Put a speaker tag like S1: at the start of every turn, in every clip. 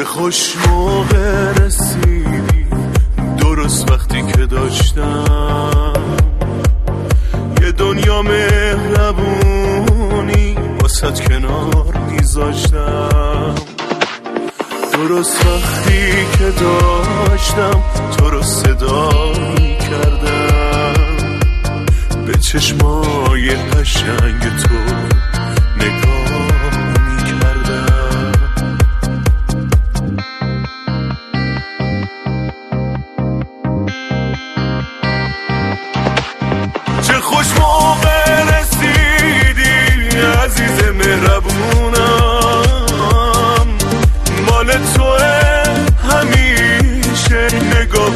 S1: چه خوش موقع رسیدی، درست وقتی که داشتم یه دنیا مهربونی واسط کنار میذاشتم. درست وقتی که داشتم تو رو صدا میکردم، به چشمای قشنگ تو نگاه میکردم. چه خوش موقع رسیدی عزیز مهربونم، مال توه همیشه نگاه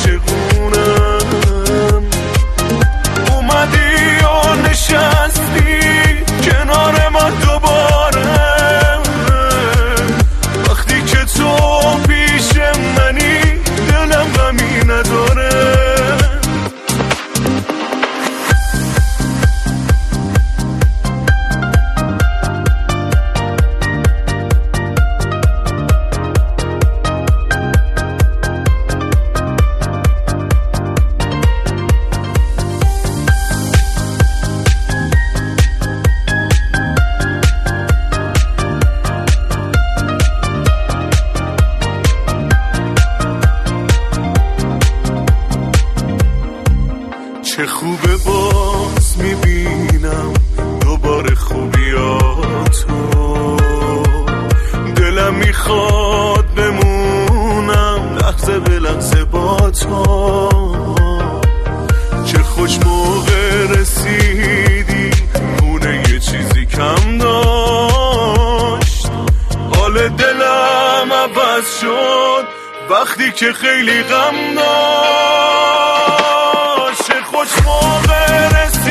S1: عاشقونم. اومدی و نشستی کنار من دوباره، وقتی که تو پیش منی دلم غمی نداره. چه خوبه باز میبینم دوباره خوبیاتو، دلم میخواد بمونم لحظه به لحظه با تو. چه خوش موقع رسیدی خونه یه چیزی کم داشت، حال دلم عوض شد وقتی که خیلی غم داشت. خوش موقع رسیدی